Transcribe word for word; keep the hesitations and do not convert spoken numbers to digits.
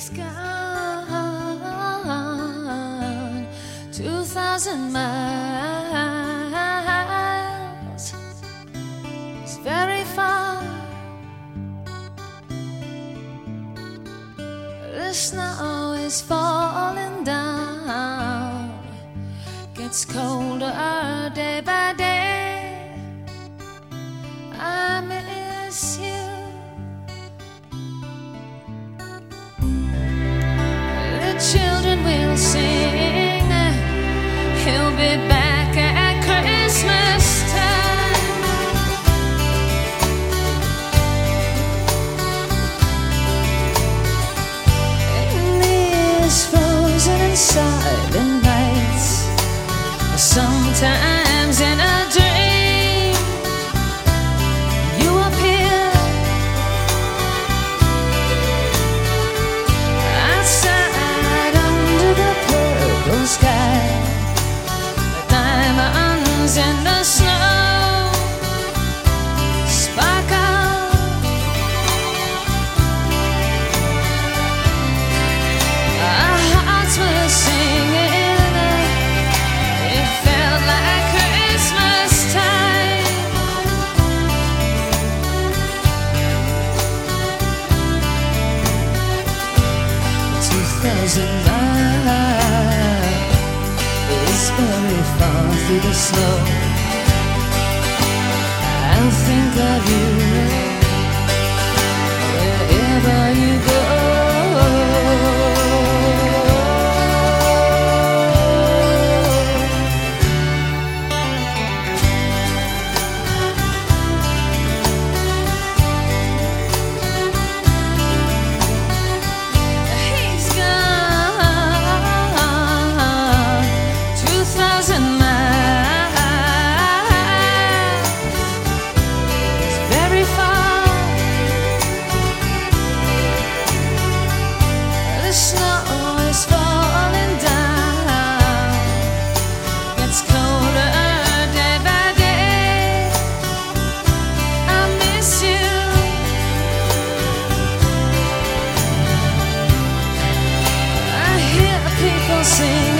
He's gone two thousand miles. It's very far. The snow is falling down. Gets colder day by day. I miss you. Children will sing. He'll be back at Christmas time. In these frozen and silent nights, sometimes in a dream, you appear outside sky, diamonds in the snow sparkle. Our hearts were singing. It felt like Christmas time. Two thousand miles is very far through the snow. I'll think of you wherever you go. He's gone two thousand miles. It's very far. The snow is falling down. Gets colder day by day. I miss you. I hear people sing.